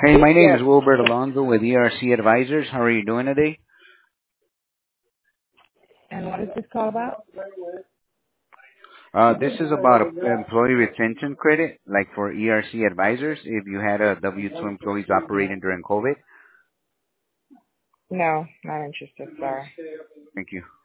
Hey, my name is Yes. Wilbert Alonso with ERC Advisors. How are you doing today? And what is this call about? This is about employee retention credit, like for ERC Advisors, if you had a W-2 employees operating during COVID. No, not interested, sorry. Thank you.